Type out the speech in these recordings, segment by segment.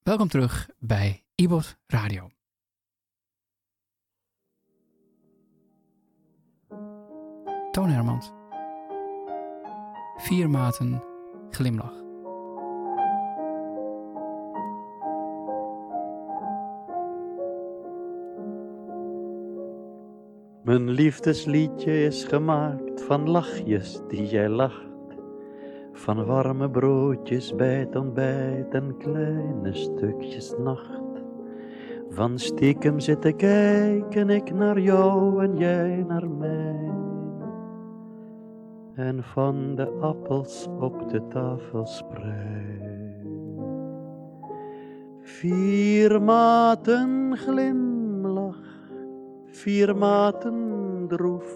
Welkom terug bij IBOT Radio. Toon Hermans. 4 maten glimlach. Mijn liefdesliedje is gemaakt van lachjes die jij lacht, van warme broodjes bij het ontbijt en kleine stukjes nacht. Van stiekem zitten kijken ik naar jou en jij naar mij. En van de appels op de tafel sprei. 4 maten glimlach, 4 maten droef,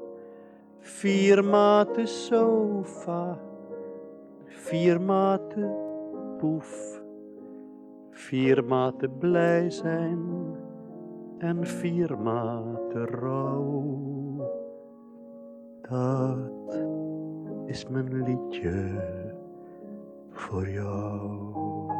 4 maten sofa, 4 maten poef, 4 maten blij zijn en 4 maten rouw. Dat is mijn liedje voor jou.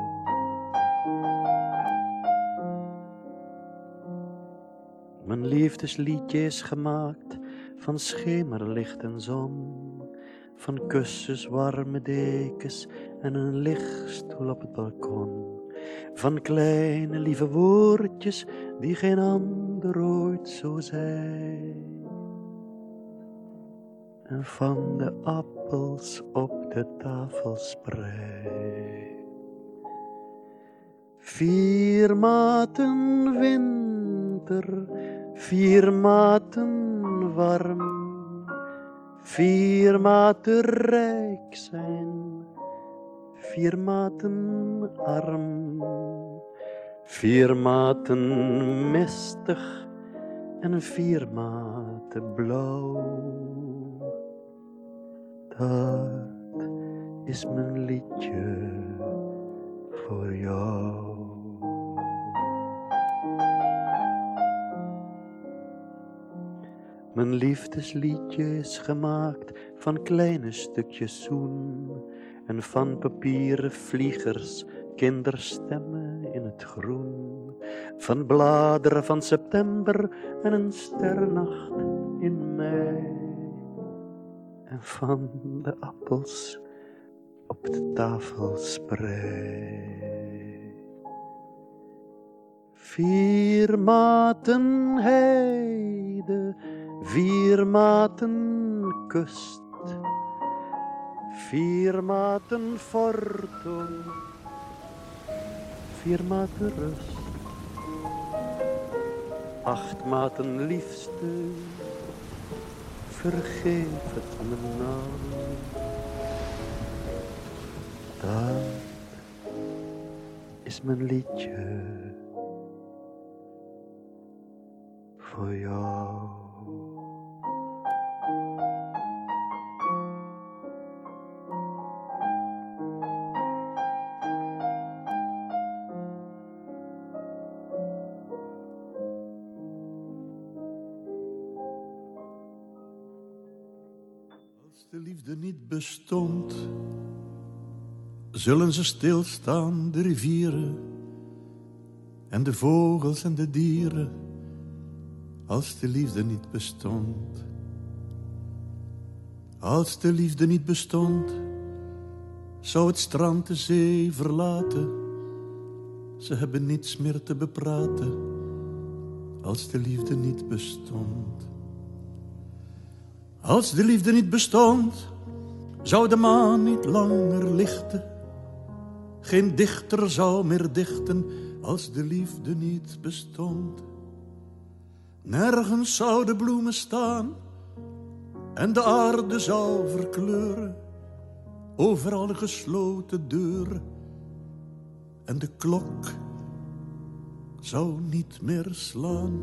Mijn liefdesliedje is gemaakt van schemerlicht en zon, van kussens, warme dekens en een lichtstoel op het balkon. Van kleine lieve woordjes die geen ander ooit zo zei. En van de appels op de tafel sprei. 4 maten winter, 4 maten warm, 4 maten rijk zijn, 4 maten arm, 4 maten mistig en 4 maten blauw. Dat is mijn liedje voor jou. Mijn liefdesliedje is gemaakt van kleine stukjes zoen en van papieren vliegers, kinderstemmen in het groen, van bladeren van september en een sterrennacht in mei, en van de appels op de tafel sprei. 4 maten heide, 4 maten kust, 4 maten fortuin, 4 maten rust, 8 maten liefste, vergeef het me nou. Dat is mijn liedje voor jou. Als de liefde niet bestond, zullen ze stilstaan, de rivieren en de vogels en de dieren. Als de liefde niet bestond. Als de liefde niet bestond, zou het strand de zee verlaten. Ze hebben niets meer te bepraten. Als de liefde niet bestond. Als de liefde niet bestond, zou de maan niet langer lichten. Geen dichter zou meer dichten als de liefde niet bestond. Nergens zouden bloemen staan en de aarde zou verkleuren. Overal gesloten deuren en de klok zou niet meer slaan.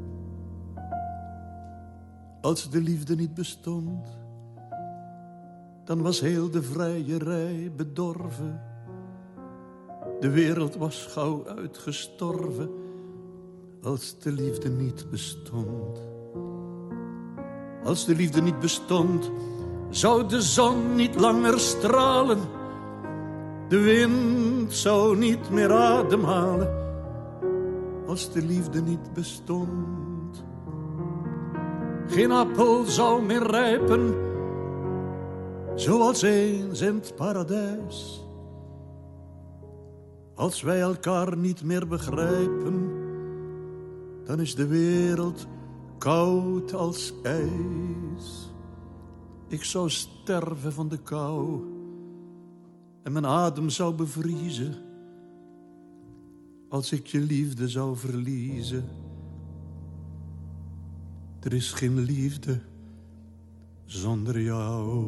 Als de liefde niet bestond, dan was heel de vrijerij bedorven. De wereld was gauw uitgestorven. Als de liefde niet bestond. Als de liefde niet bestond, zou de zon niet langer stralen. De wind zou niet meer ademhalen als de liefde niet bestond. Geen appel zou meer rijpen zoals eens in het paradijs. Als wij elkaar niet meer begrijpen, dan is de wereld koud als ijs. Ik zou sterven van de kou en mijn adem zou bevriezen als ik je liefde zou verliezen. Er is geen liefde zonder jou.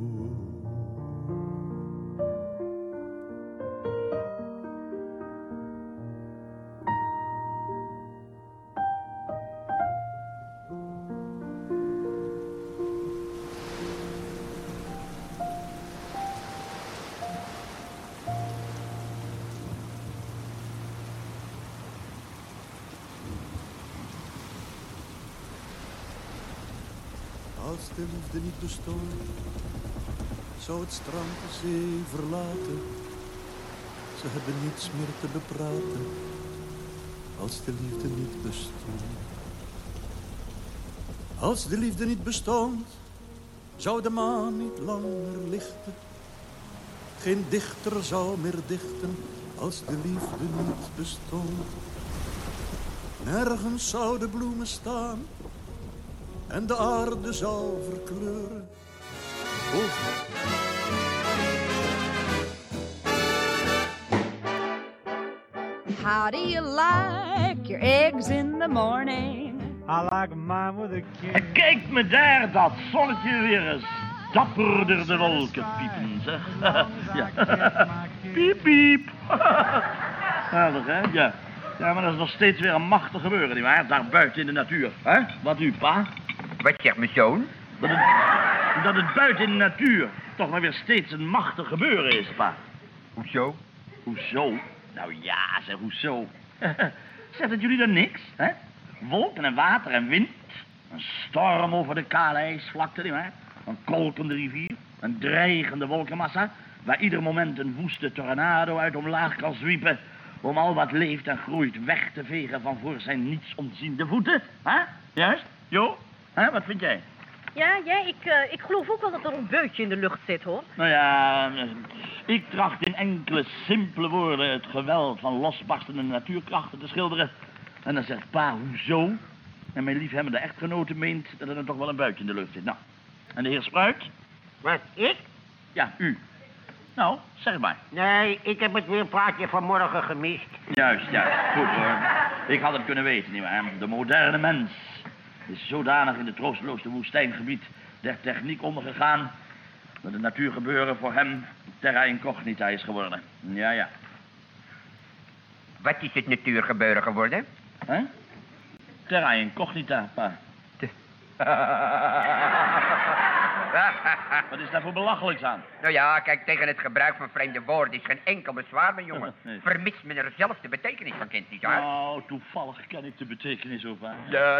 Als de liefde niet bestond, zou het strand de zee verlaten. Ze hebben niets meer te bepraten, als de liefde niet bestond. Als de liefde niet bestond, zou de maan niet langer lichten. Geen dichter zou meer dichten, als de liefde niet bestond. Nergens zouden bloemen staan en de aarde zou verkleuren. How do you like your eggs in the morning? I like mine with a kiss. En kijk me daar, dat zonnetje weer eens dapperder de wolken piepen, zeg. Ja. Piep, piep. Aardig, hè? Ja. Ja, maar dat is nog steeds weer een machtig gebeuren, nietwaar? Daar buiten in de natuur, hè? Wat u, pa? Wat zegt mijn zoon? Dat het buiten in de natuur toch maar weer steeds een machtig gebeuren is, pa. Hoezo? Hoezo? Nou ja, zeg, hoezo? Zegt het jullie dan niks, hè? Wolken en water en wind. Een storm over de kale ijsvlakte, nietwaar? Een kolkende rivier. Een dreigende wolkenmassa, waar ieder moment een woeste tornado uit omlaag kan zwiepen om al wat leeft en groeit weg te vegen van voor zijn niets ontziende voeten. Hè? Juist? Jo? Hè? Wat vind jij? Ja, ik geloof ook wel dat er een beutje in de lucht zit, hoor. Nou ja, ik tracht in enkele simpele woorden het geweld van losbarstende natuurkrachten te schilderen. En dan zegt pa, hoezo? En mijn liefhebbende echtgenote meent dat er dan toch wel een buitje in de lucht zit. Nou, en de heer Spruit? Wat, ik? Ja, u. Nou, zeg maar. Nee, ik heb het weerplaatje vanmorgen gemist. Juist, goed hoor. Ik had het kunnen weten, nietwaar? De moderne mens is zodanig in het troosteloze woestijngebied der techniek ondergegaan dat het natuurgebeuren voor hem terra incognita is geworden. Ja. Wat is het natuurgebeuren geworden? Hè? Terra incognita, pa. Wat is daar voor belachelijks aan? Nou ja, kijk, tegen het gebruik van vreemde woorden is geen enkel bezwaar, mijn jongen. Nee. Vermits men er zelf de betekenis van kent, nietwaar? Nou, toevallig ken ik de betekenis ook, pa. Ja.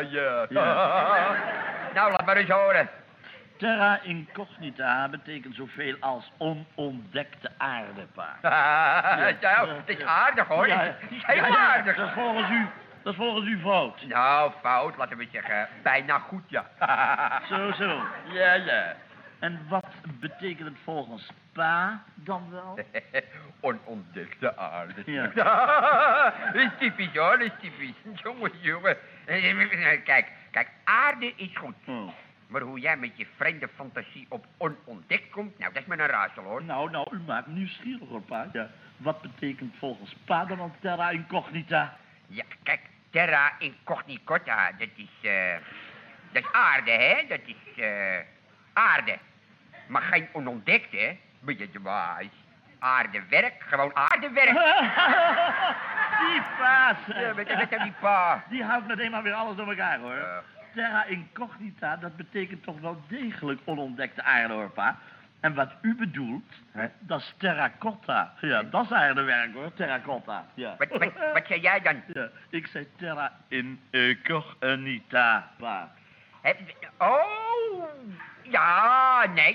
Nou, laat maar eens horen. Terra incognita betekent zoveel als onontdekte aarde, pa. Nou, het is aardig, hoor. Het is heel aardig. Dat is volgens u fout. Nou, fout, laten we zeggen. Bijna goed, ja. Zo. Ja. En wat betekent het volgens pa dan wel? Onontdekte aarde. Ja. Dat is typisch, hoor, dat is typisch. Jongen. Kijk, aarde is goed. Oh. Maar hoe jij met je vreemde fantasie op onontdekt komt, nou, dat is maar een raadsel, hoor. Nou, u maakt me nieuwsgierig, hoor, pa. Ja. Wat betekent volgens pa dan al terra incognita? Ja, kijk, terra incognita, dat is aarde, hè? Dat is aarde. Maar geen onontdekte, hè? Ben je dwaas? Aardewerk, gewoon aardewerk. Die pa, zeg. Ja, weet je dat die pa? Die houdt meteen maar weer alles door elkaar, hoor. Ja. Terra incognita, dat betekent toch wel degelijk onontdekte aarde, hoor, pa. En wat u bedoelt, dat is terracotta. Ja, dat is aardewerk, hoor, terracotta. Ja. Wat zei jij dan? Ja, ik zei terra incognita, pa. Oh, Ja, nee,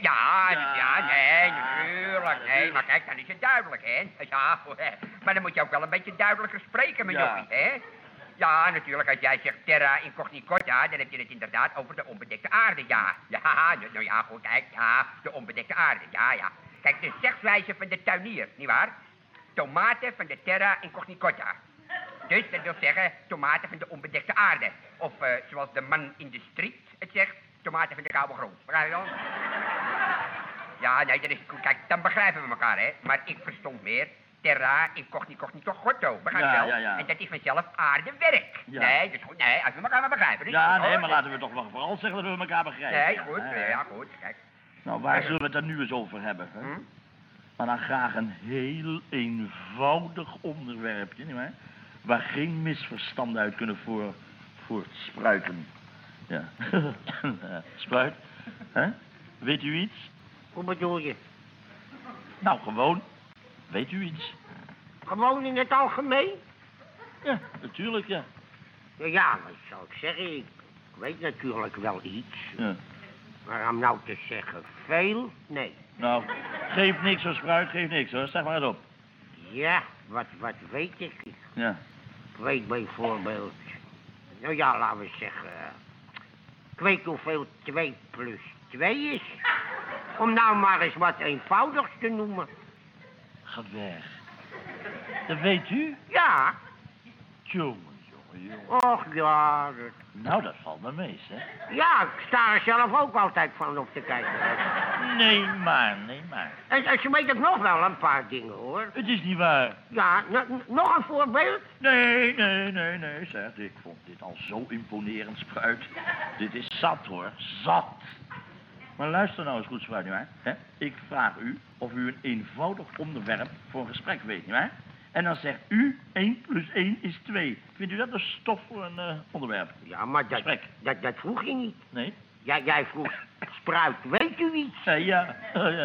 natuurlijk. Nee, maar kijk, dan is het duidelijk, hè. Ja, maar dan moet je ook wel een beetje duidelijker spreken, mijn jongen, hè. Ja, natuurlijk, als jij zegt terra incognita, dan heb je het inderdaad over de onbedekte aarde, ja. Ja, nou ja, goed, kijk, ja, de onbedekte aarde, ja. Kijk, de zegswijze van de tuinier, nietwaar? Tomaten van de terra incognita. Dus dat wil zeggen, tomaten van de onbedekte aarde. Of zoals de man in de street het zegt, tomaten van de koude grond. Begrijp je wel? Ja, nee, dat is goed. Kijk, dan begrijpen we elkaar, hè. Maar ik verstond meer terra incognito goddo. Begrijp je wel? Ja. En dat is vanzelf aardewerk. Ja. Nee, dus goed, nee, als we elkaar maar begrijpen. Dus Ja, goed, nee, hoor. maar laten we toch wel vooral zeggen dat we elkaar begrijpen. Nee, goed, ja, goed, kijk. Nou, waar zullen we het dan nu eens over hebben? Hè? Maar dan graag een heel eenvoudig onderwerpje, nietwaar? Waar geen misverstanden uit kunnen voortspruiten. Ja. Spruit, hè? Weet u iets? Hoe bedoel je? Nou, gewoon. Weet u iets? Gewoon in het algemeen? Ja, natuurlijk, ja. Ja, wat zou ik zeggen? Ik weet natuurlijk wel iets. Ja. Maar om nou te zeggen veel, nee. Nou, geef niks hoor, Spruit, geef niks hoor. Zeg maar eens op. Ja, wat weet ik? Ja. Ik weet bijvoorbeeld... Nou ja, laten we zeggen... ik weet hoeveel 2 plus 2 is. Om nou maar eens wat eenvoudigs te noemen. Gaat weg. Dat weet u? Ja. Jongen. Och ja, Nou, dat valt me mee, hè? Ja, ik sta er zelf ook altijd van op te kijken. Nee, maar. En ze weet ook nog wel een paar dingen, hoor. Het is niet waar. Ja, nog een voorbeeld? Nee, zeg. Ik vond dit al zo imponerend, Spruit. Dit is zat, hoor. Zat. Maar luister nou eens goed, Spruit, nietwaar? Ik vraag u of u een eenvoudig onderwerp voor een gesprek weet, nietwaar? En dan zegt u 1 plus 1 is 2. Vindt u dat een stof voor een onderwerp? Ja, maar dat vroeg je niet. Nee? Jij vroeg, Spruit, weet u iets? Ja.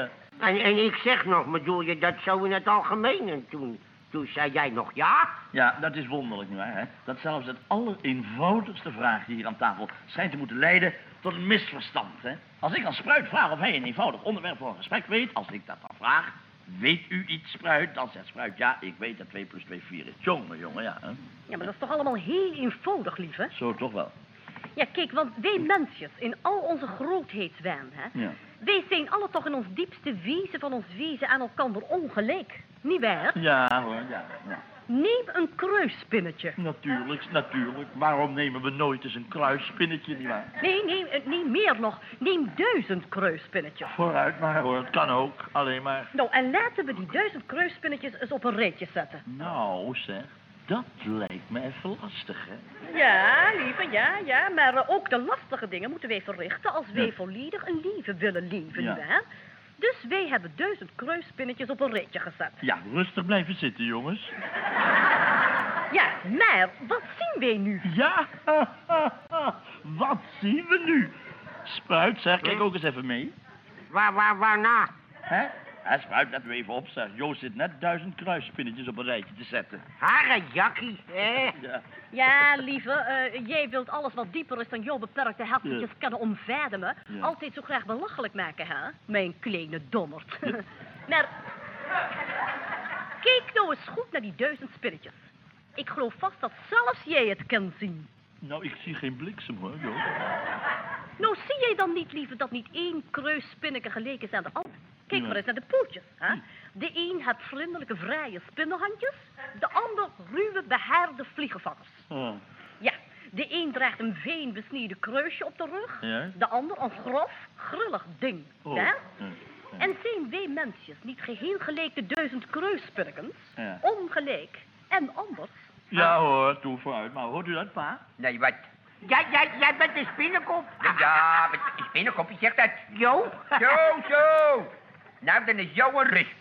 En ik zeg nog, bedoel je dat zo in het algemeen? En toen zei jij nog ja? Ja, dat is wonderlijk, nietwaar, hè? Dat zelfs het allereenvoudigste vraagje hier aan tafel schijnt te moeten leiden tot een misverstand, hè? Als ik aan Spruit vraag of hij een eenvoudig onderwerp voor een gesprek weet, als ik dat dan vraag, weet u iets, Spruit? Dan zegt Spruit, ja, ik weet dat 2 plus 2 4 is. Jongen, ja, hè? Ja, maar dat is toch allemaal heel eenvoudig, lieve? Zo toch wel. Ja, kijk, want wij mensjes, in al onze grootheidswaan, hè... Ja. Wij zijn alle toch in ons diepste wezen van ons wezen aan elkaar ongelijk. Niet waar? Ja, hoor, ja. Neem een kruisspinnetje. Natuurlijk. Waarom nemen we nooit eens een kruisspinnetje, nietwaar? Nee, meer nog. Neem 1000 kruisspinnetjes. Vooruit maar, hoor. Het kan ook. Alleen maar. Nou, en laten we die 1000 kruisspinnetjes eens op een rijtje zetten. Nou, zeg. Dat lijkt me even lastig, hè? Ja, lieve, ja. Maar ook de lastige dingen moeten wij verrichten als wij volledig een leven willen leven, nietwaar? Dus wij hebben 1000 kruisspinnetjes op een rijtje gezet. Ja, rustig blijven zitten, jongens. Ja, maar wat zien wij nu? Ja, wat zien we nu? Spruit, zeg, kijk ook eens even mee. Waarna? Hè? Spruit, let me even op, zeg. Joost zit net 1000 kruisspinnetjes op een rijtje te zetten. Harrejakkie, hè? Ja. Ja, lieve, jij wilt alles wat dieper is dan jouw beperkte hertjes kunnen omvademen. Ja. Altijd zo graag belachelijk maken, hè? Mijn kleine dommerd. Maar, kijk nou eens goed naar die 1000 spinnetjes. Ik geloof vast dat zelfs jij het kan zien. Nou, ik zie geen bliksem, hoor, Joost. Nou, zie jij dan niet, lieve, dat niet één kruisspinneke gelijk is aan de ander? Kijk maar eens naar de pootjes, hè? De een heeft vriendelijke, vrije spinnenhandjes. De ander ruwe, behaarde vliegenvangers. Ja, de een draagt een veen besneden kruisje op de rug. Ja? De ander een grof, grillig ding. Ja? En zijn wij mensjes niet geheel gelijk de 1000 kruisspinnekens? Ja. Ongelijk en anders? Ja, hoor, doe vooruit. Maar hoort u dat, pa? Nee, wat? Jij bent een spinnenkop. Ja, een spinnenkop, wie zegt dat? Jo? Zo. Nou, dan is jou een rust.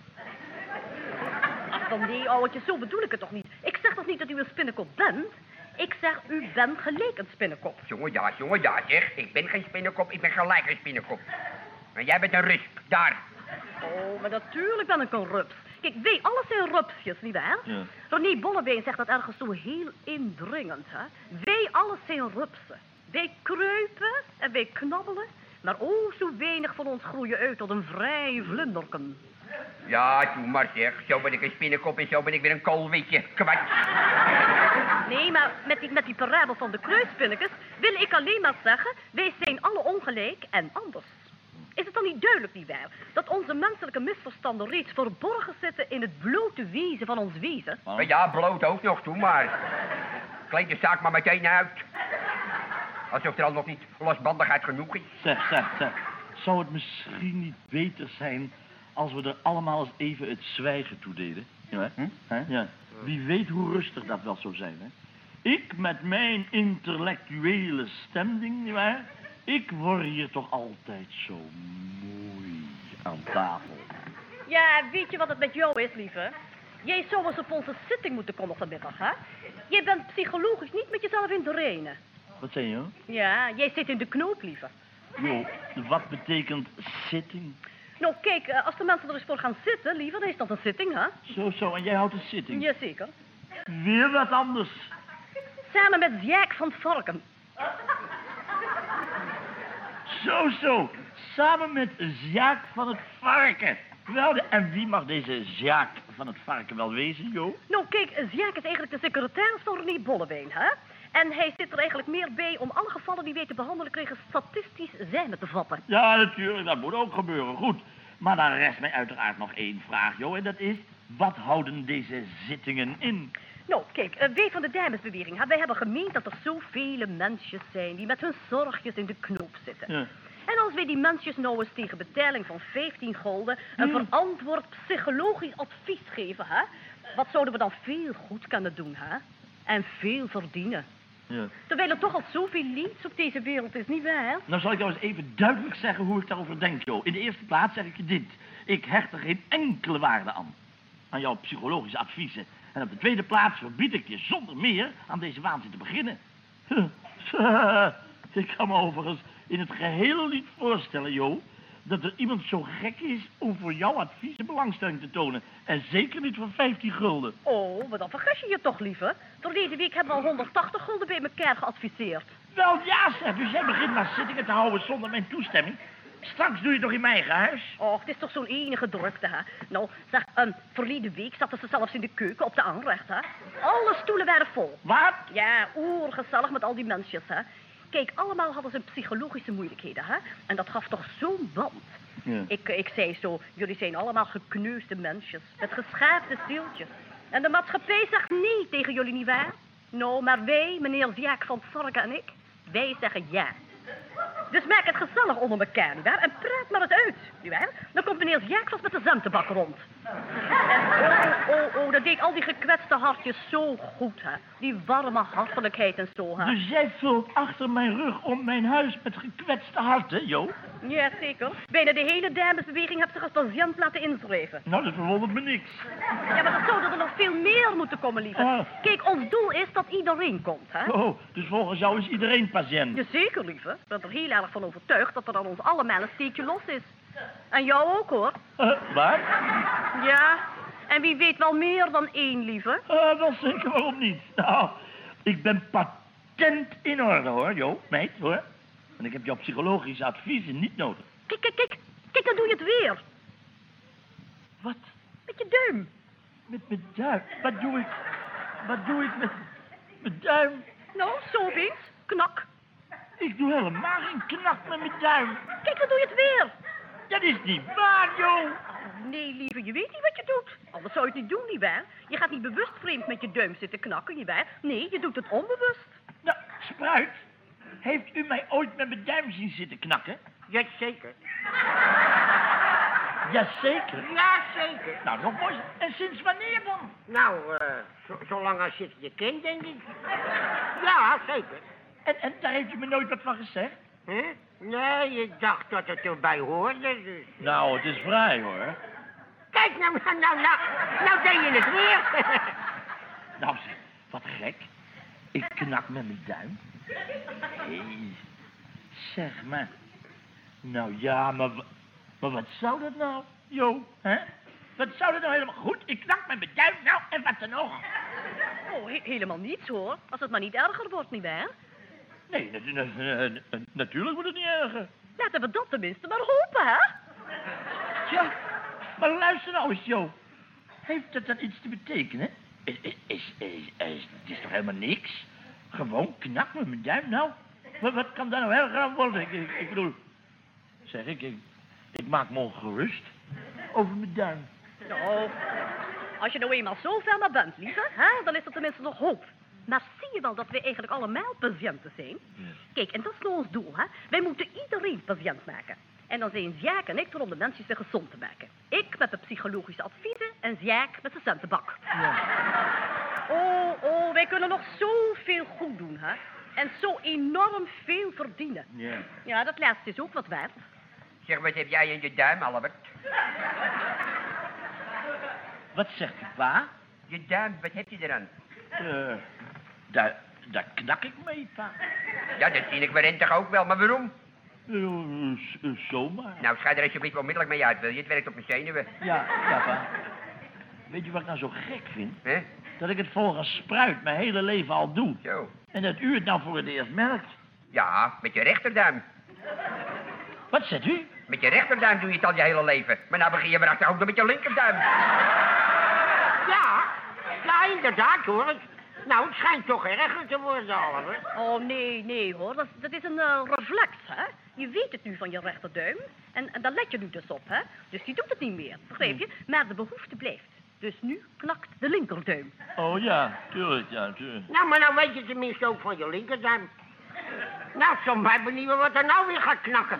Ach, dan nee, ouwtje, zo bedoel ik het toch niet. Ik zeg toch niet dat u een spinnenkop bent? Ik zeg, u bent gelijk een spinnenkop. Jongen, ja, zeg. Ik ben geen spinnenkop, ik ben gelijk een spinnenkop. Maar jij bent een rusp, daar. Oh, maar natuurlijk ben ik een rups. Kijk, wij alle zijn rupsjes, nietwaar? Ja. René Bollebeen zegt dat ergens zo heel indringend, hè? Wij alle zijn rupsen. Wij kruipen en wij knabbelen. Maar oh, zo weinig van ons groeien uit tot een vrij vlinderken. Ja, doe maar zeg. Zo ben ik een spinnenkop en zo ben ik weer een koolwitje. Kwats. Nee, maar met die parabel van de kruispinnekes wil ik alleen maar zeggen, wij zijn alle ongelijk en anders. Is het dan niet duidelijk, nietwaar, dat onze menselijke misverstanden reeds verborgen zitten in het blote wezen van ons wezen? Ja, bloot ook nog, toe maar. Kleed de zaak maar meteen uit. Alsof er al nog niet losbandigheid genoeg is. Zeg. Zou het misschien niet beter zijn als we er allemaal eens even het zwijgen toe deden? Ja, hè? Ja. Wie weet hoe rustig dat wel zou zijn, hè? Ik met mijn intellectuele stemming, nietwaar? Ik word hier toch altijd zo mooi aan tafel. Ja, weet je wat het met jou is, lieve? Jij zou eens op onze zitting moeten komen vanmiddag, hè? Jij bent psychologisch niet met jezelf in de renen. Wat zei je? Ja, jij zit in de knoop, lieve. Jo, wat betekent zitting? Nou, kijk, als de mensen er eens voor gaan zitten, lieve, dan is dat een zitting, hè? Zo, en jij houdt een zitting? Jazeker. Weer wat anders. Samen met Jaak van het Varken. Zo. Samen met Sjaak van het Varken. Wel, en wie mag deze Sjaak van het Varken wel wezen, Jo? Nou, kijk, Sjaak is eigenlijk de secretaris van René Bollewijn, hè? En hij zit er eigenlijk meer bij om alle gevallen die wij te behandelen kregen statistisch zijne te vatten. Ja, natuurlijk, dat moet ook gebeuren, goed. Maar dan rest mij uiteraard nog één vraag, Jo, en dat is, wat houden deze zittingen in? Nou, kijk, wij van de damesbeweging, wij hebben gemeend dat er zoveel mensjes zijn die met hun zorgjes in de knoop zitten. Ja. En als wij die mensjes nou eens tegen betaling van 15 gulden een verantwoord psychologisch advies geven, hè? Wat zouden we dan veel goed kunnen doen, hè? En veel verdienen. Ja. Terwijl er toch al zoveel leeds op deze wereld is, niet waar? Nou zal ik jou eens even duidelijk zeggen hoe ik daarover denk, Jo. In de eerste plaats zeg ik je dit. Ik hecht er geen enkele waarde aan jouw psychologische adviezen. En op de tweede plaats verbied ik je zonder meer aan deze waanzin te beginnen. Ik kan me overigens in het geheel niet voorstellen, Jo, dat er iemand zo gek is om voor jouw adviezen belangstelling te tonen. En zeker niet voor 15 gulden. Oh, maar dan vergis je je toch, lieve. Verleden week hebben we al 180 gulden bij elkaar geadviseerd. Wel ja, zeg, dus jij begint maar zittingen te houden zonder mijn toestemming. Straks doe je het toch in mijn eigen huis? Och, het is toch zo'n enige drukte, hè? Nou, zeg, verleden week zaten ze zelfs in de keuken op de aanrecht, hè? Alle stoelen waren vol. Wat? Ja, oergezellig met al die mensjes, hè? Kijk, allemaal hadden ze psychologische moeilijkheden, hè? En dat gaf toch zo'n band. Ja. Ik zei zo, jullie zijn allemaal gekneusde mensjes, met geschaafde zieltjes. En de maatschappij zegt nee tegen jullie, nietwaar? Nou, maar wij, meneer Jaak van het Varken en ik, wij zeggen ja. Dus maak het gezellig onder elkaar, nietwaar? En praat maar het uit, nietwaar? Dan komt meneer Jaak vast met de zentebak rond. En dat deed al die gekwetste hartjes zo goed, hè? Die warme hartelijkheid en zo, hè? Dus jij vult achter mijn rug om mijn huis met gekwetste harten, Jo? Ja, zeker. Bijna de hele damesbeweging heeft zich als patiënt laten inschrijven. Nou, dat verwondert me niks. Ja, maar er zouden er nog veel meer moeten komen, lieve. Ah. Kijk, ons doel is dat iedereen komt, hè? Oh, dus volgens jou is iedereen patiënt. Jazeker, lieve. Ik ben er heel erg van overtuigd dat er aan ons allemaal een steekje los is. En jou ook, hoor. Wat? Ja, en wie weet wel meer dan één, lieve. Wel zeker, waarom niet? Nou, ik ben patent in orde, hoor, Jo, meid, hoor. En ik heb jouw psychologische adviezen niet nodig. Kijk, dan doe je het weer. Wat? Met je duim. Met mijn duim? Wat doe ik met mijn duim? Nou, zo eens. Knak. Ik doe helemaal geen knak met mijn duim. Kijk, dan doe je het weer. Dat is niet waar, Jo. Nee, lieve, je weet niet wat je doet. Anders zou je het niet doen, nietwaar? Je gaat niet bewust vreemd met je duim zitten knakken, nietwaar? Nee, je doet het onbewust. Nou, Spruit, heeft u mij ooit met mijn duim zien zitten knakken? Jazeker. Jazeker. Jazeker. Nou, nog mooi. En sinds wanneer dan? Nou, zolang als je het je kent, denk ik. Ja, zeker. En daar heeft u me nooit wat van gezegd? Huh? Nee, ik dacht dat het erbij hoorde, dus... Nou, het is vrij, hoor. Kijk, nou deed je het weer. Nou, zeg, wat gek. Ik knak met mijn duim. Hé, zeg maar. Nou ja, maar wat zou dat nou, Jo, hè? Wat zou dat nou helemaal goed? Ik knak met mijn duim, nou, en wat dan nog? Oh, helemaal niets, hoor. Als het maar niet erger wordt, nietwaar? Nee, natuurlijk wordt het niet erger. Laten we dat tenminste maar hopen, hè? Tja, maar luister nou eens, Jo. Heeft dat dan iets te betekenen? Het is toch helemaal niks? Gewoon knak met mijn duim, nou. Wat kan daar nou erger aan worden? Ik bedoel... Zeg, ik maak me ongerust over mijn duim. Nou, als je nou eenmaal zo ver naar bent, lieve, hè, dan is er tenminste nog hoop. Maar zie je wel dat wij eigenlijk allemaal patiënten zijn? Ja. Kijk, en dat is nou ons doel, hè. Wij moeten iedereen patiënt maken. En dan zijn Sjaak en ik er om de mensen weer gezond te maken. Ik met de psychologische adviezen en Sjaak met de centenbak. Ja. Oh, wij kunnen nog zoveel goed doen, hè. En zo enorm veel verdienen. Ja. Ja, dat laatste is ook wat waard. Zeg, wat heb jij in je duim, Albert? Wat zegt u, pa? Je duim, wat heb je eraan? Daar knak ik mee, pa. Ja, dat zie ik waarin toch ook wel, maar waarom? Zomaar. Nou, schijt er alsjeblieft onmiddellijk mee uit, wil je? Het werkt op mijn zenuwen. Ja, pa. Weet je wat ik nou zo gek vind? Hè? Dat ik het volgens Spruit mijn hele leven al doe. Zo. En dat u het nou voor het eerst merkt. Ja, met je rechterduim. Wat zegt u? Met je rechterduim doe je het al je hele leven. Maar nou begin je erachter ook nog met je linkerduim. Ja, inderdaad hoor. Nou, het schijnt toch erger te worden, Albert. Oh, nee hoor. Dat is een reflex, hè. Je weet het nu van je rechterduim. En daar let je nu dus op, hè. Dus die doet het niet meer, begrijp je? Maar de behoefte blijft. Dus nu knakt de linkerduim. Oh ja, tuurlijk. Nou, maar nou weet je tenminste ook van je linkerduim. Nou, ik zal mij benieuwen wat er nou weer gaat knakken.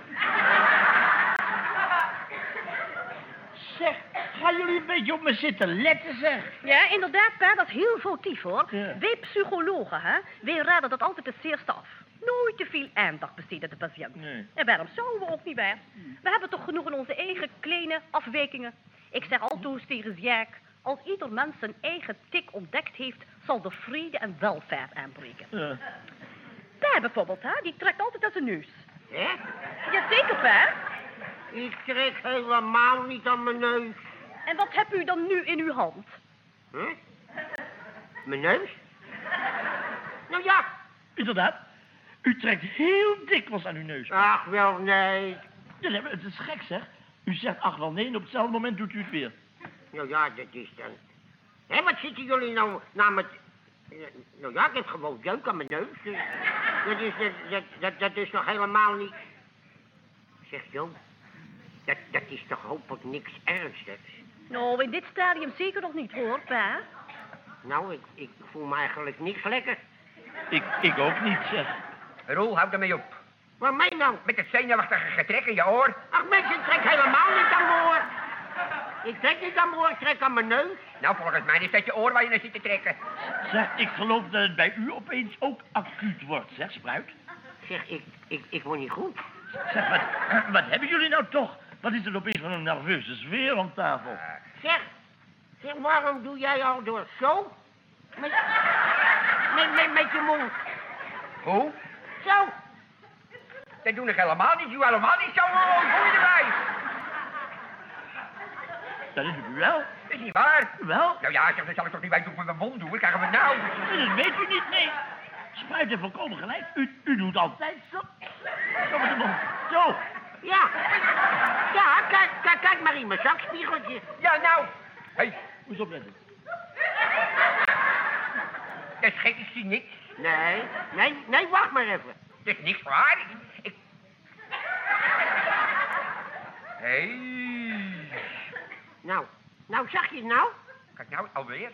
Zeg, gaan jullie een beetje op me zitten letten, zeg. Ja, inderdaad, pa, dat is heel foutief, hoor. Ja. Wij psychologen, hè, wij raden dat altijd het eerste af. Nooit te veel aandacht besteden aan de patiënt. Nee. En waarom zouden we ook niet waar? We hebben toch genoeg in onze eigen kleine afwijkingen. Ik zeg altijd tegen Sjaak, als ieder mens zijn eigen tik ontdekt heeft, zal er vrede en welvaart aanbreken. Ja. Pa bijvoorbeeld, hè, die trekt altijd uit zijn neus. Hè? Jazeker, pa. Ik trek helemaal niet aan mijn neus. En wat hebt u dan nu in uw hand? Huh? Mijn neus? Nou ja. Inderdaad. U trekt heel dikwijls aan uw neus. Ach, wel nee. Ja, nee, maar het is gek, zeg. U zegt ach wel nee en op hetzelfde moment doet u het weer. Nou ja, dat is dan... Hé, wat zitten jullie nou met... Nou ja, ik heb gewoon jeuk aan mijn neus. Dat is nog helemaal niet... Zeg Jo, dat is toch hopelijk niks ernstigs? Nou, in dit stadium zeker nog niet, hoor, pa. Nou, ik voel me eigenlijk niks lekker. Ik ook niet, zeg. Roel, houd ermee op. Waarmee nou? Met het zenuwachtige getrek in je oor. Ach mensen, ik trek helemaal niet aan mijn oor. Ik trek niet aan mijn oor, ik trek aan mijn neus. Nou, volgens mij is dat je oor waar je naar zit te trekken. Zeg, ik geloof dat het bij u opeens ook acuut wordt, zeg, Spruit. Zeg, ik word niet goed. Zeg, wat hebben jullie nou toch? Wat is er opeens van een nerveuze sfeer om tafel? Zeg, waarom doe jij al door zo? Met je mond. Hoe? Zo. Dat doe ik helemaal niet. Doe helemaal niet zo. Hoe je erbij? Dat is u wel. Dat is niet waar. Wel? Nou ja, zeg, dan zal ik toch niet weten hoe ik met mijn mond doe. Wat krijgen we nou? Dat weet u niet, nee. Spruit heeft volkomen gelijk. U doet altijd zo. Zo met de mond. Zo. Ja. Ja, kijk maar in mijn zakspiegeltje. Ja, nou. Hé, Moet opletten. dat is gek, ik zie niks. Nee, wacht maar even. Dat is niks waar. Ik... Hé. Nou, zag je het nou? Kijk nou, alweer.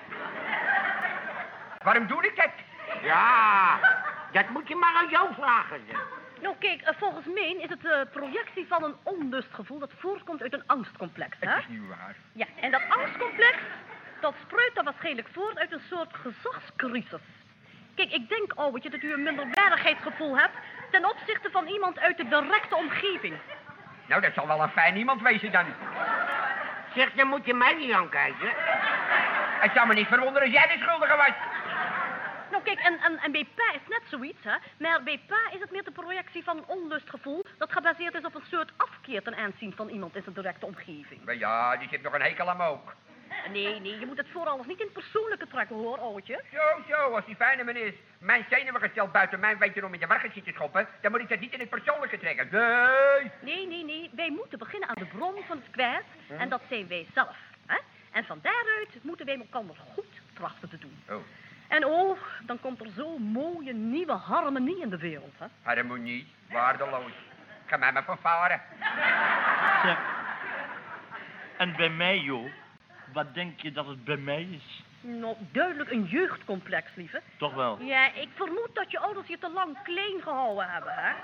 Waarom doe ik dat? Ja, dat moet je maar aan jou vragen. Zeg. Nou, kijk, volgens mij is het projectie van een onlustgevoel dat voortkomt uit een angstcomplex, hè? Het is niet waar. Ja, en dat angstcomplex, dat spruit dan waarschijnlijk voort uit een soort gezagscrisis. Kijk, ik denk, ouwetje, dat u een minderwaardigheidsgevoel hebt ten opzichte van iemand uit de directe omgeving. Nou, dat zal wel een fijn iemand wezen dan. Zeg, dan moet je mij niet aankijken. Het zou me niet verwonderen als jij de schuldige was. Nou, kijk, en bij pa is net zoiets, hè. Maar bij pa is het meer de projectie van een onlustgevoel dat gebaseerd is op een soort afkeer ten aanzien van iemand in zijn directe omgeving. Maar ja, die zit nog een hekel aan me ook. Nee, je moet het vooral niet in het persoonlijke trekken, hoor, oudje. Zo, als die fijne man is. Mijn zenuwen gesteld buiten mijn weet om in de wagen zitten schoppen, dan moet ik dat niet in het persoonlijke trekken. Nee. Wij moeten beginnen aan de bron van het kwaad. En dat zijn wij zelf. Hè? En van daaruit moeten wij elkaar goed trachten te doen. Oh. En dan komt er zo'n mooie nieuwe harmonie in de wereld, hè? Harmonie, waardeloos. Ga mij maar vervaren. Zeg, en bij mij, joh? Wat denk je dat het bij mij is? Nou, duidelijk een jeugdcomplex, lieve. Toch wel? Ja, ik vermoed dat je ouders je te lang klein gehouden hebben, hè?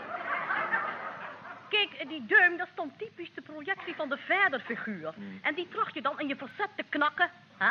Kijk, die duim, dat is dan typisch de projectie van de vaderfiguur. En die tracht je dan in je verzet te knakken, hè?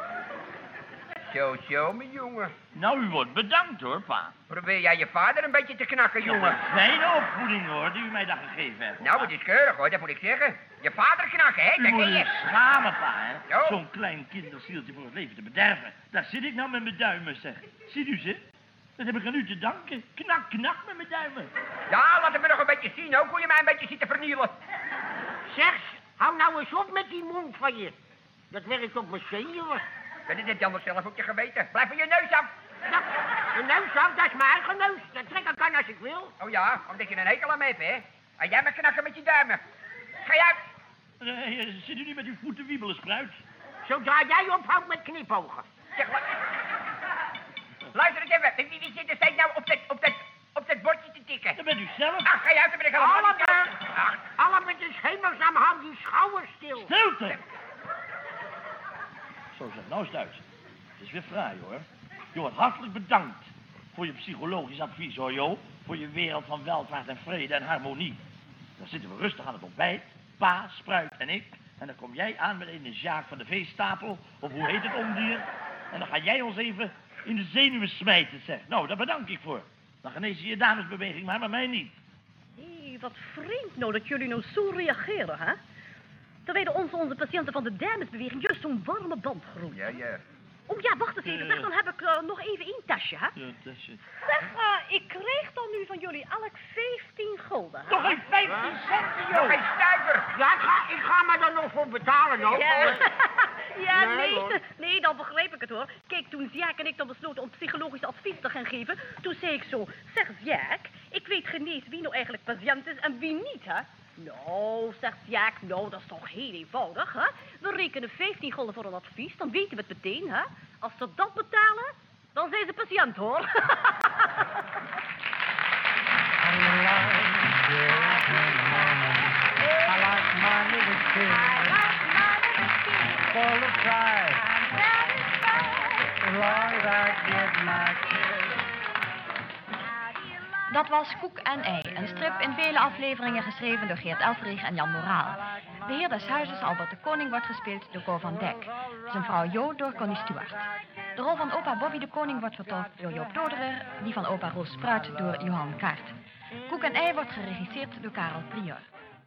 Zo, mijn jongen. Nou, u wordt bedankt, hoor, pa. Probeer jij je vader een beetje te knakken, jongen? Een fijne opvoeding, hoor, die u mij dat gegeven hebt. Nou, het is keurig, hoor, dat moet ik zeggen. Je vader knakken, hè? U Dat moet ken u je. schamen, pa, hè? Zo. Zo'n klein kinderzieltje voor het leven te bederven. Daar zit ik nou met mijn duimen, zeg. Ziet u ze? Dat heb ik aan u te danken. Knak met mijn duimen. Ja, laat me nog een beetje zien, ook hoe je mij een beetje ziet te vernielen. Zeg, hou nou eens op met die mond van je. Dat werkt op mijn zenuwen. Dat heb je anders zelf ook je geweten. Blijf van je neus af. Nou, de neus af, dat is mijn eigen neus. Dat trek ik aan als ik wil. Oh ja, omdat je een hekel aan me hebt, hè? En jij me knakken met je duimen. Ga je uit. Zit u niet met uw voeten wiebelen, Spruit? Zodra jij ophoudt met knipogen. Zeg, luister eens even. Wie zit er steeds nou op dat bordje te tikken? Dat bent u zelf. Ach, ga je uit, dan ben ik helemaal niet Allebei, Ach, allebei is hemelsnaam, hou die schouders stil. Stilte! Zo zeg, nou is het uit. Het is weer fraai, hoor. Je wordt hartelijk bedankt voor je psychologisch advies, hoor, Jo. Voor je wereld van welvaart en vrede en harmonie. Dan zitten we rustig aan het ontbijt. Pa, Spruit en ik. En dan kom jij aan met een Sjaak van de veestapel. Of hoe heet het ondier? En dan ga jij ons even in de zenuwen smijten, zeg. Nou, daar bedank ik voor. Dan genees je je damesbeweging maar mij niet. Hé, wat vreemd nou dat jullie nou zo reageren, hè? Terwijl onze patiënten van de damesbeweging juist zo'n warme band groeien. Ja. Oh ja, wacht eens even. Zeg, dan heb ik nog even één tasje, hè? Ja, tasje. Zeg, ik kreeg dan nu van jullie elk 15 gulden, hè? Nog een 15 centen, Nog joh. geen stuiver. Ja, ik ga me er nog voor betalen, hoor. Ja, Nee, hoor. nee, dan begreep ik het, hoor. Kijk, toen Sjaak en ik dan besloten om psychologisch advies te gaan geven, toen zei ik zo, zeg Sjaak, ik weet geen eens wie nou eigenlijk patiënt is en wie niet, hè? Nou, zegt Sjaak, nou, dat is toch heel eenvoudig, hè? We rekenen 15 gulden voor een advies, dan weten we het meteen, hè? Als ze dat betalen, dan zijn ze patiënt, hoor. Full of pride. As long as I get my kiss. Dat was Koek en Ei, een strip in vele afleveringen geschreven door Geert Elfrich en Jan Moraal. De heer des huizes, Albert de Koning, wordt gespeeld door Cor van Dijk. Zijn vrouw Jo door Connie Stuart. De rol van opa Bobby de Koning wordt vertolkt door Joop Doderer, die van opa Roos Spruit door Johan Kaart. Koek en Ei wordt geregisseerd door Karel Prior.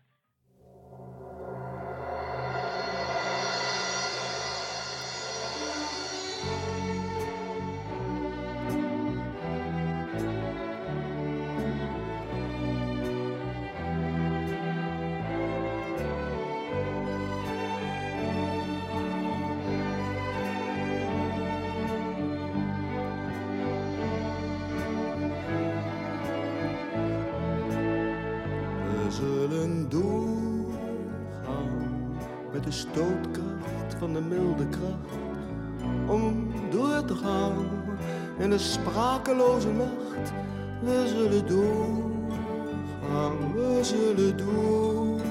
We zullen doorgaan met de stootkracht van de milde kracht. Om door te gaan in de sprakeloze nacht. We zullen doorgaan, we zullen doorgaan.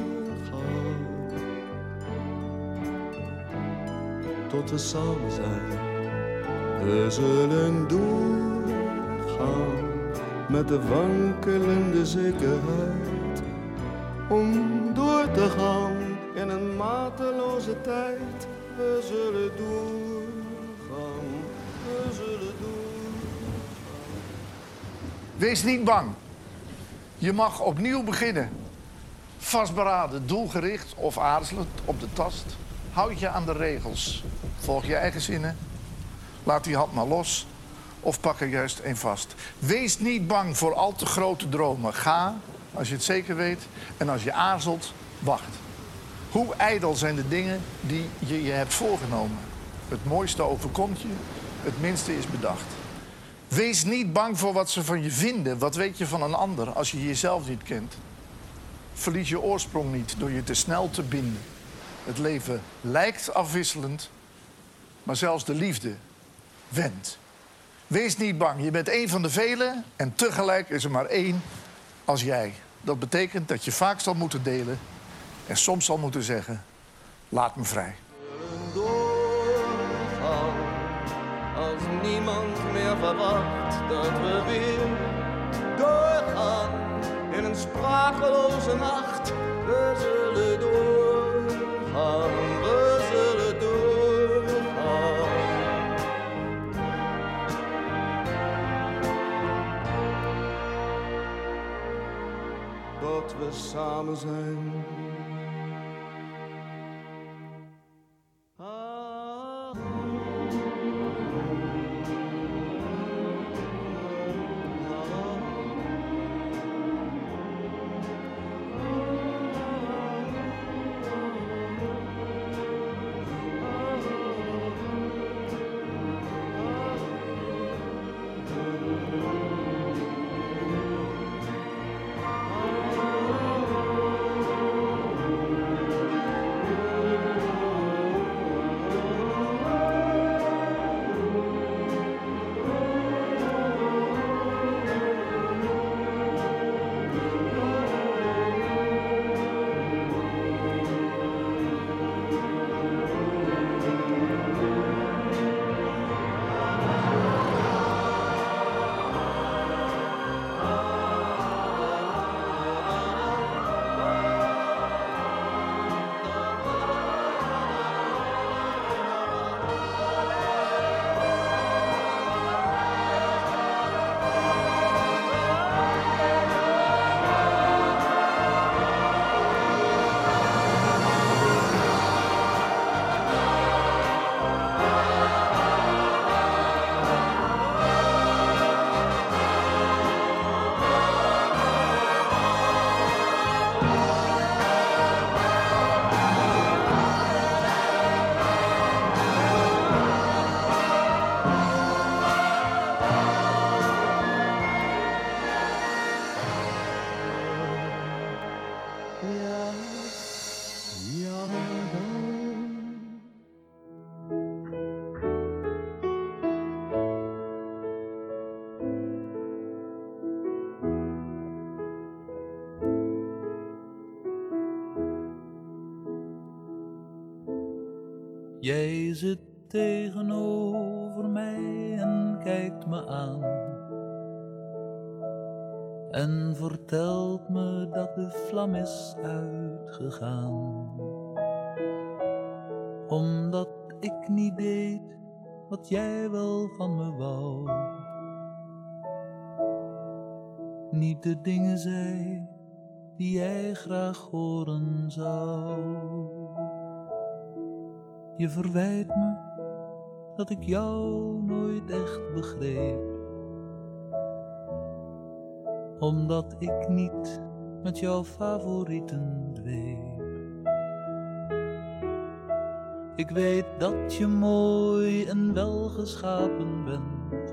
Tot we samen zijn. We zullen doorgaan met de wankelende zekerheid. Om door te gaan in een mateloze tijd. We zullen doorgaan, we zullen doorgaan. Wees niet bang. Je mag opnieuw beginnen. Vastberaden, doelgericht of aarzelend op de tast. Houd je aan de regels. Volg je eigen zinnen. Laat die hand maar los. Of pak er juist een vast. Wees niet bang voor al te grote dromen. Ga, als je het zeker weet. En als je aarzelt, wacht. Hoe ijdel zijn de dingen die je je hebt voorgenomen? Het mooiste overkomt je, het minste is bedacht. Wees niet bang voor wat ze van je vinden. Wat weet je van een ander als je jezelf niet kent? Verlies je oorsprong niet door je te snel te binden. Het leven lijkt afwisselend, maar zelfs de liefde wendt. Wees niet bang, je bent één van de velen en tegelijk is er maar één als jij. Dat betekent dat je vaak zal moeten delen en soms zal moeten zeggen, laat me vrij. Doorgaan, als niemand meer verwacht dat we weer doorgaan in een sprakeloze nacht. We zullen doorgaan, we zullen doorgaan. Dat we samen zijn. Jij zit tegenover mij en kijkt me aan en vertelt me dat de vlam is uitgegaan, omdat ik niet deed wat jij wel van me wou, niet de dingen zei die jij graag horen zou. Je verwijt me dat ik jou nooit echt begreep, omdat ik niet met jouw favorieten dweep. Ik weet dat je mooi en welgeschapen bent,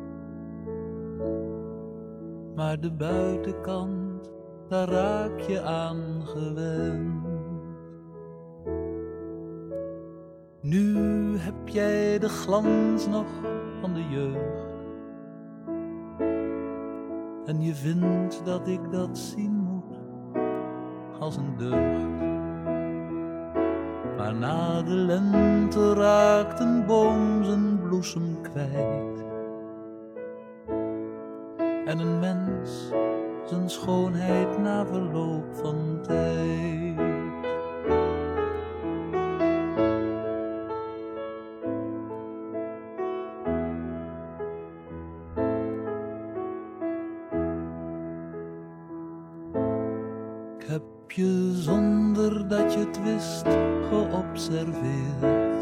maar de buitenkant, daar raak je aan gewend. Nu heb jij de glans nog van de jeugd en je vindt dat ik dat zien moet als een deugd. Maar na de lente raakt een boom zijn bloesem kwijt en een mens zijn schoonheid na verloop van tijd. Heb je zonder dat je het wist geobserveerd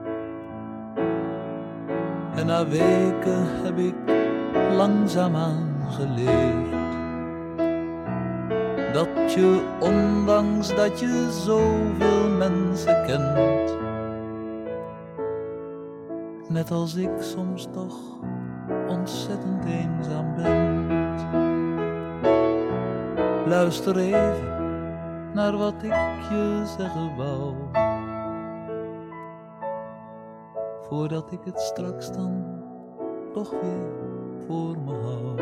en na weken heb ik langzaamaan geleerd Dat je, ondanks dat je zoveel mensen kent, net als ik soms toch ontzettend eenzaam bent. Luister even naar wat ik je zeggen wou, voordat ik het straks dan toch weer voor me hou.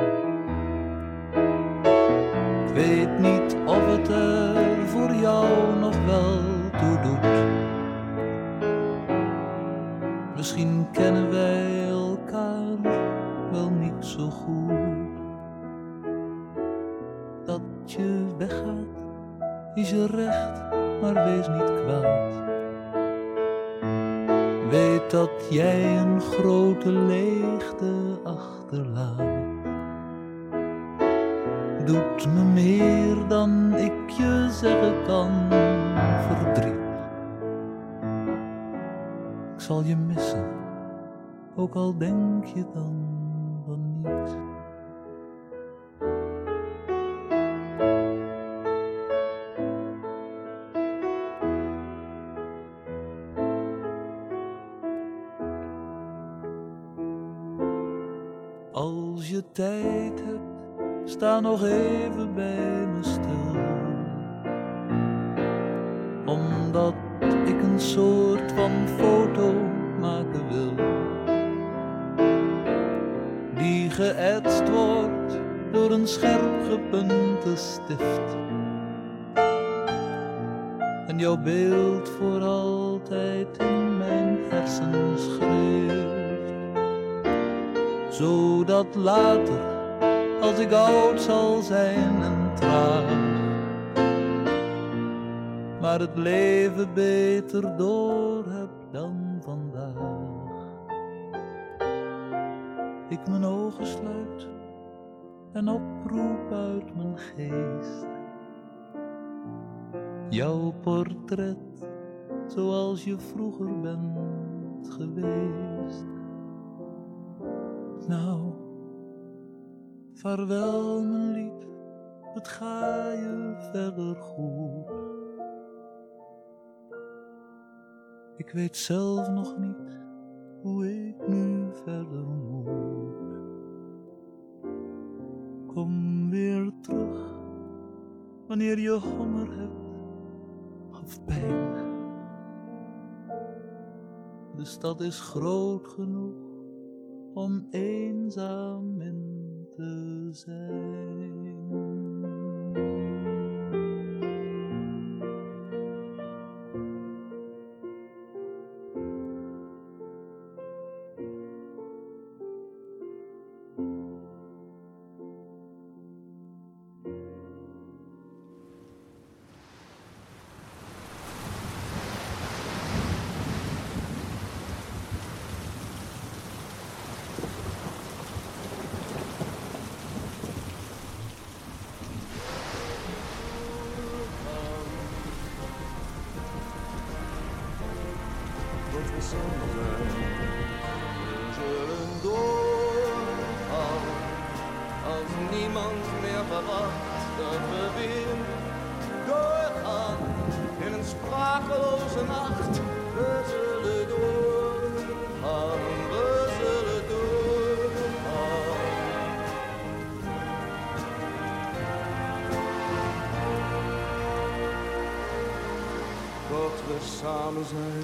Ik weet niet of het er voor jou nog wel toe doet. Misschien kennen wij elkaar wel niet zo goed. Dat je weggaat is je recht, maar wees niet kwaad. Weet dat jij een grote leegte achterlaat. Doet me meer dan ik je zeggen kan verdriet. Ik zal je missen, ook al denk je dan van niet. Als je tijd hebt, sta nog even bij me stil. Omdat ik een soort van foto maken wil, die geëtst wordt door een scherp gepunte stift. En jouw beeld voor altijd in mijn hersens schreeuwt. Zodat later, als ik oud zal zijn en traag, maar het leven beter door heb dan vandaag, ik mijn ogen sluit en oproep uit mijn geest jouw portret zoals je vroeger bent geweest. Nou, vaarwel mijn lief, het ga je verder goed. Ik weet zelf nog niet hoe ik nu verder moet. Kom weer terug wanneer je honger hebt of pijn. De stad is groot genoeg om eenzaam in te zijn. We zullen doorgaan als niemand meer verwacht dat we weer doorgaan in een sprakeloze nacht. We zullen doorgaan, we zullen doorgaan. Tot we samen zijn.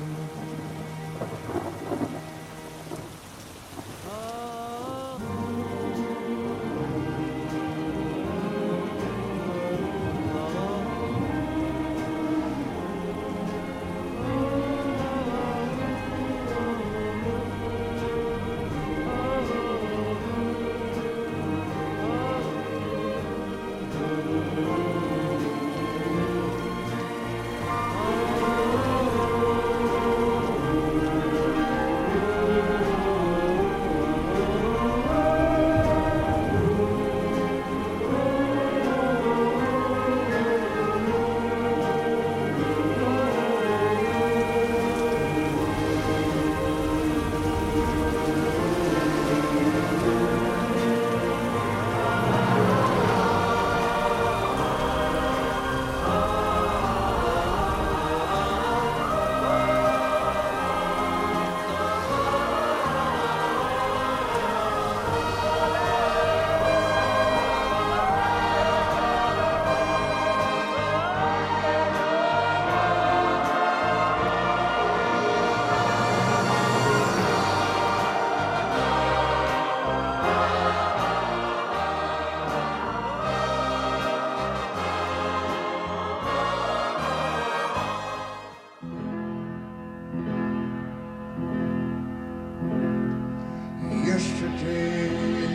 yesterday.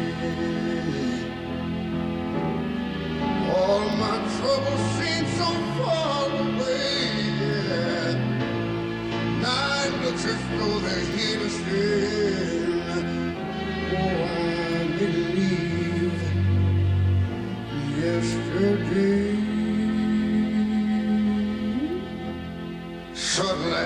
All my troubles seem so far away. Yeah. Night looks as though they're here to stay. Oh, I believe yesterday. Suddenly,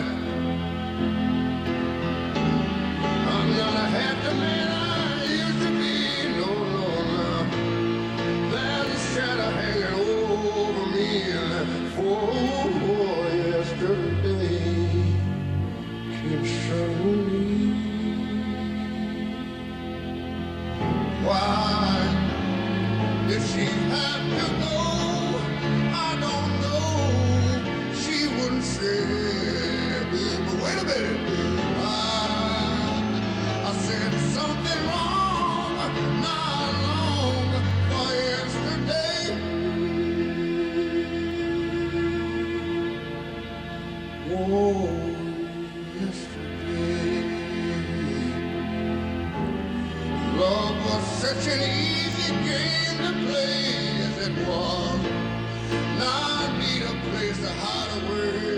I'm not a happy man I used to be. No, no, no. There's a shadow hanging over me. For yesterday came suddenly. Why did she have to go? I don't know. She wouldn't say. But wait a minute. I said something wrong, not long for yesterday. Oh, yesterday. Love was such an easy game to play as it was. Now I need a place to hide away.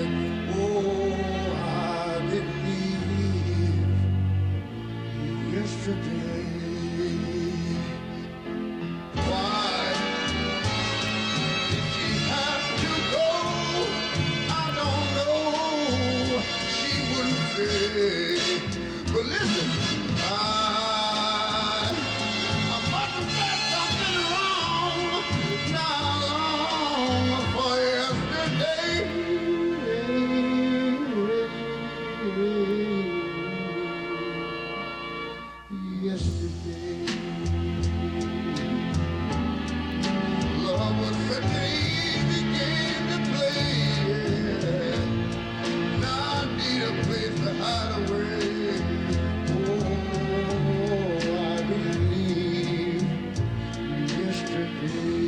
Oh, I believe yesterday. Why did she have to go? I don't know. She wouldn't say. But listen, I must have said something wrong. Not long for yesterday. Yesterday, love was such an easy game to play. Yeah. Now I need a place to hide away. Oh, I believe yesterday.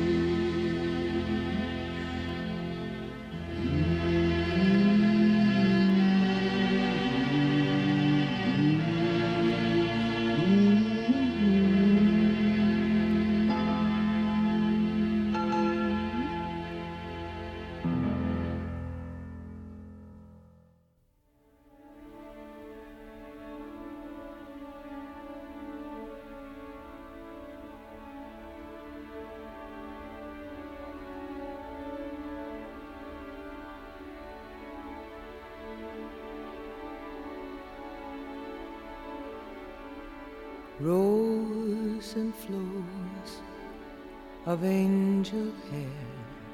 Rows and flows of angel hair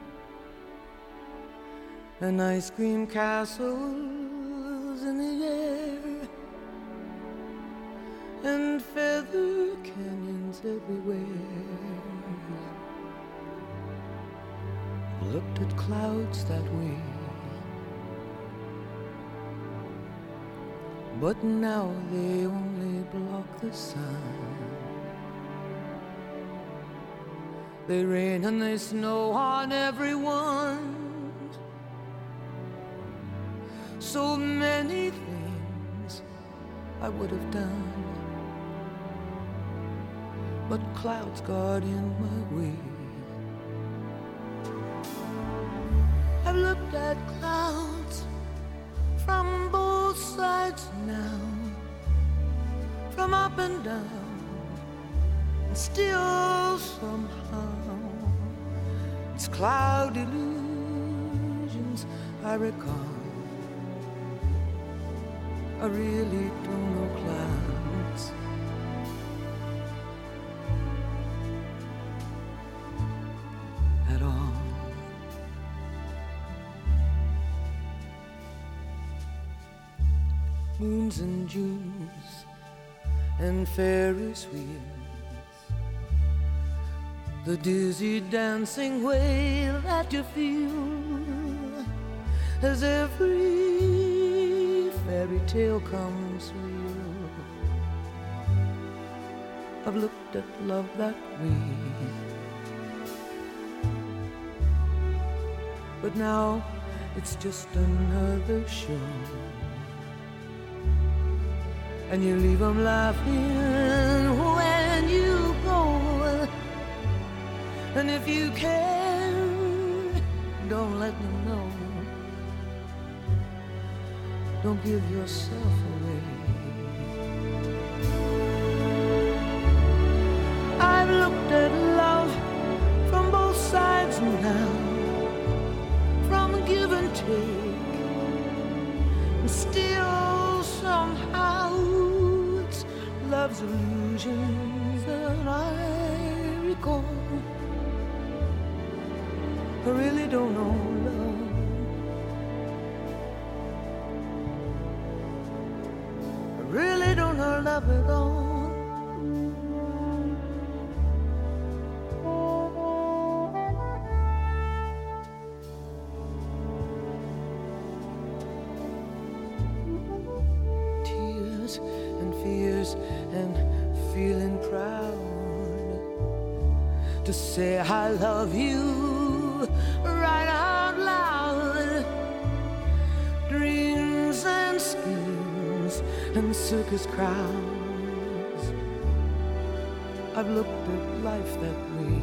and ice cream castles in the air and feather canyons everywhere. Looked at clouds that way, but now they only block the sun. They rain and they snow on everyone. So many things I would have done, but clouds got in my way. I've looked at clouds from both sides now, from up and down, and still somehow it's cloud illusions I recall. I really don't know clouds. At all. Moons and Junes and Ferris wheels, the dizzy dancing way that you feel as every fairy tale comes real. I've looked at love that way, but now it's just another show. and you leave them laughing when you go. And if you can, don't let them know. Don't give yourself away. I've looked at love from both sides now, from give and take, and still somehow it's love's illusions that I recall. I really don't know love. I really don't know love at all. Tears and fears and feeling proud to say I love you right out loud. Dreams and schemes and circus crowds. I've looked at life that way.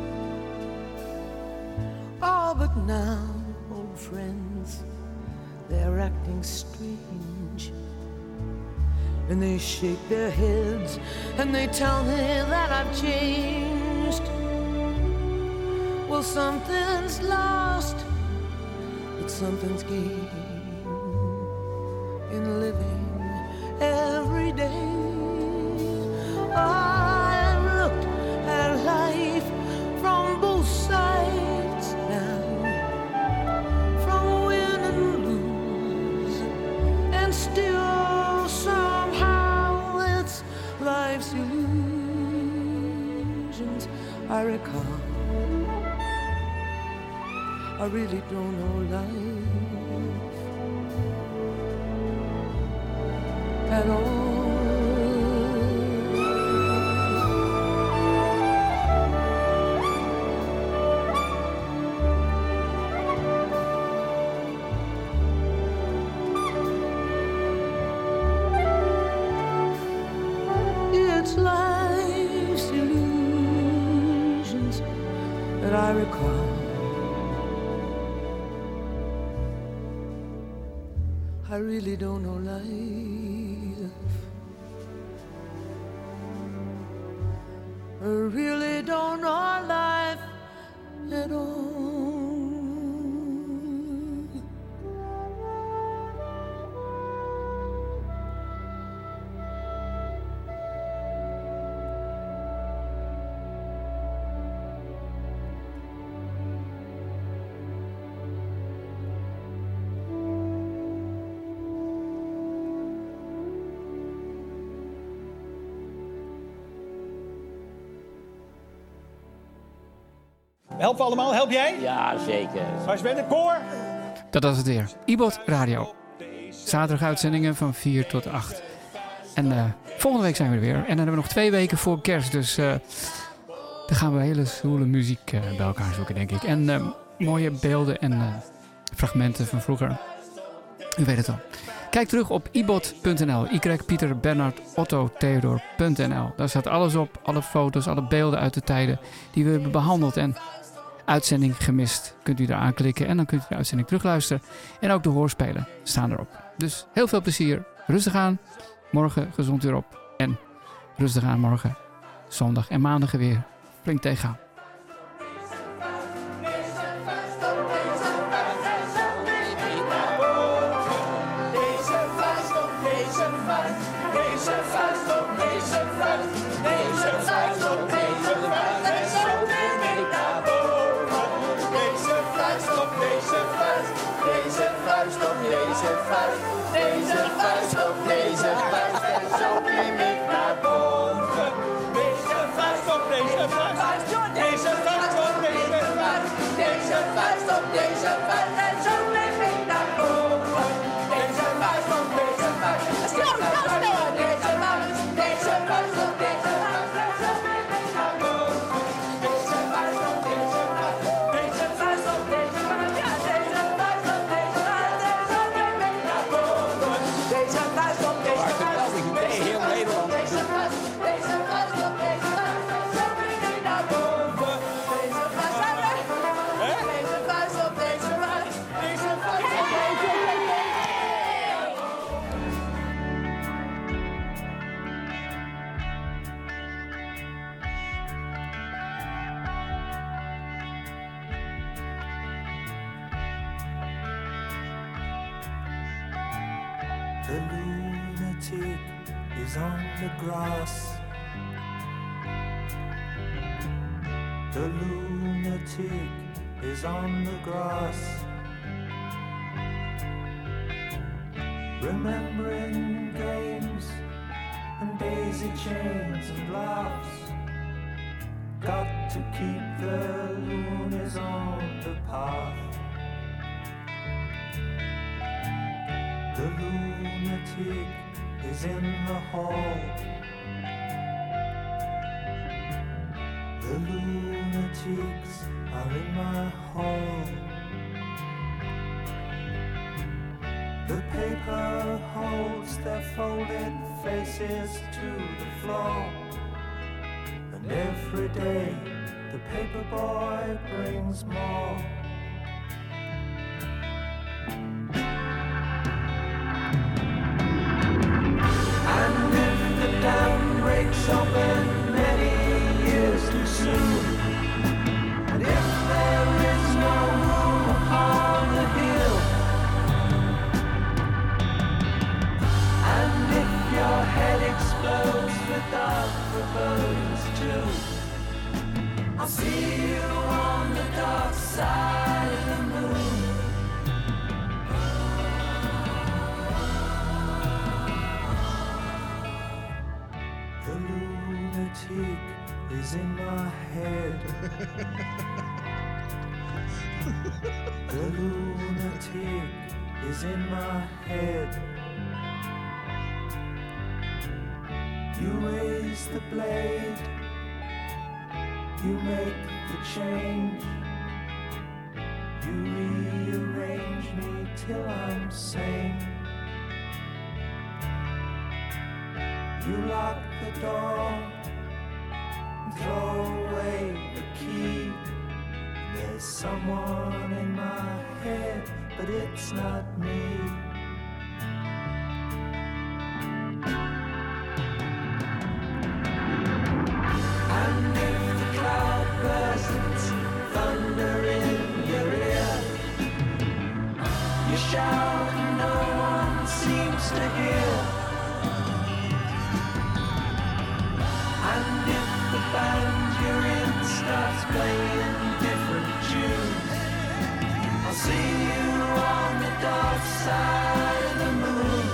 Oh, but now, old friends, they're acting strange. And they shake their heads and they tell me that I've changed. Well, something's lost, but something's gained in living every day. I've looked at life from both sides now, from win and lose, and still somehow it's life's illusions I recall. I really don't know life at all. It's life's illusions that I recall. I really don't know life. I really don't know life at all. Helpen we allemaal? Help jij? Ja, zeker. Waar is het koor? Dat was het weer. Ibot Radio. Zaterdag uitzendingen van 4 tot 8. En volgende week zijn we er weer. En dan hebben we nog 2 weken voor kerst. Dus dan gaan we hele zwoele muziek bij elkaar zoeken, denk ik. En mooie beelden en fragmenten van vroeger. U weet het al. Kijk terug op ibot.nl. Y, Pieter, Bernard, Otto, Theodor.nl. Daar staat alles op. Alle foto's, alle beelden uit de tijden die we hebben behandeld. En uitzending gemist. Kunt u daar aanklikken en dan kunt u de uitzending terugluisteren. En ook de hoorspelen staan erop. Dus heel veel plezier. Rustig aan. Morgen gezond weer op. En rustig aan morgen. Zondag en maandag weer. Flink tegenaan. Deze vuist op deze vuist en zo klim ik naar boven. Deze vuist op deze vuist. The lunatic is on the grass. The lunatic is on the grass. Remembering games and daisy chains and laughs. Got to keep the loonies on the path. The lunatic is in the hall. The lunatics are in my hall. The paper holds their folded faces to the floor. And every day the paper boy brings more. And if the dam breaks open many years too soon, and if there is no room upon the hill, and if your head explodes without forebodings too, I'll see you on the dark side of the moon. The lunatic is in my head. The lunatic is in my head. You raise the blade, you make the change, you rearrange me till I'm sane. You lock the door and throw away the key. There's someone in my head, but it's not me. And if the cloud bursts thunder in your ear, you shout and no one seems to hear. And if the band you're in starts playing different tunes, I'll see you on the dark side of the moon.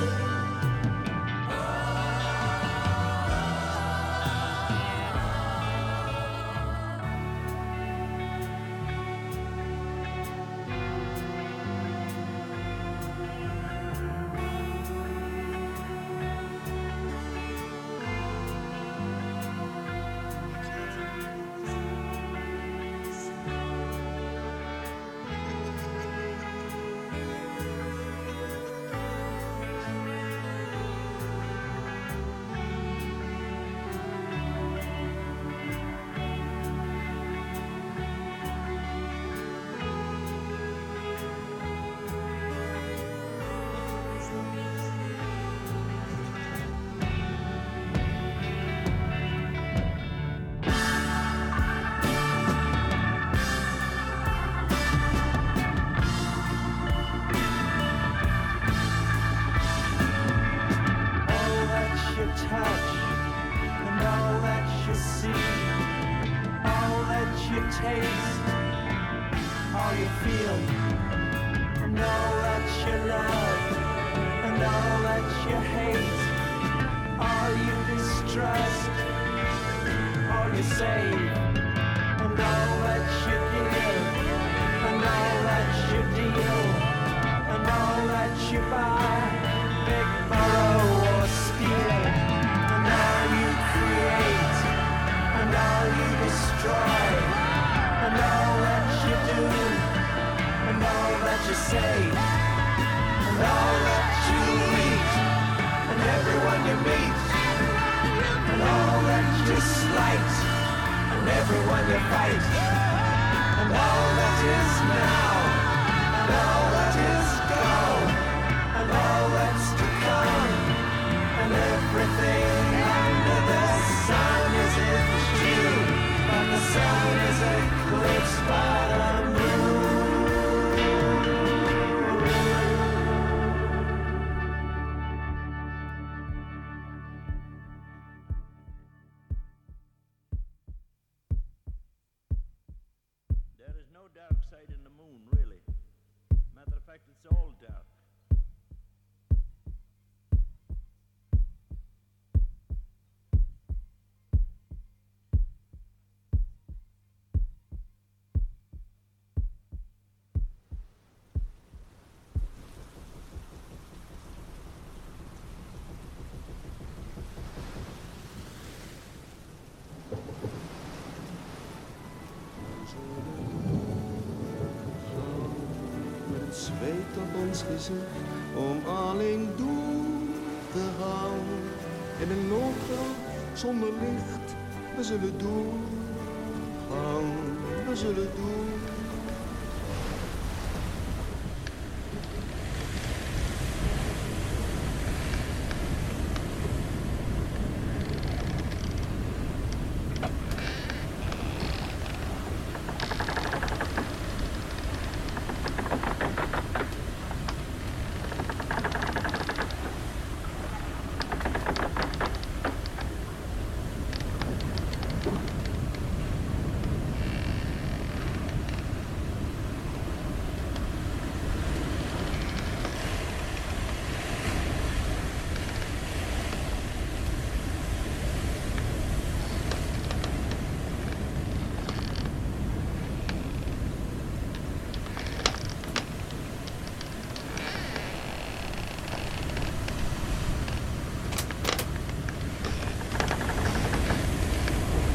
fact, it's all doubt. Zweet op ons gezicht om alleen door te gaan. In een noodgraf zonder licht, we zullen doorgaan, we zullen doorgaan.